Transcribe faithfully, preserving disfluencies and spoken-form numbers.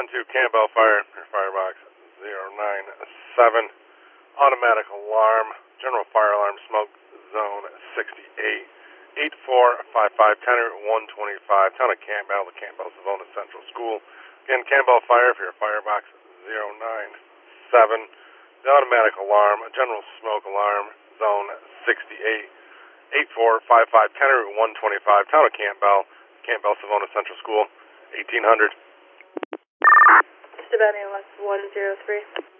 one two Campbell Fire, firebox zero nine seven. Automatic alarm, general fire alarm, smoke zone sixty-eight. eight four five five, Tenor one twenty-five, town of Campbell, the Campbell Savona Central School. Again, Campbell Fire for your firebox zero nine seven. The automatic alarm, general smoke alarm, zone sixty-eight. eight four five five, Tenor one twenty-five, town of Campbell, Campbell Savona Central School, eighteen hundred. Stabani one zero three.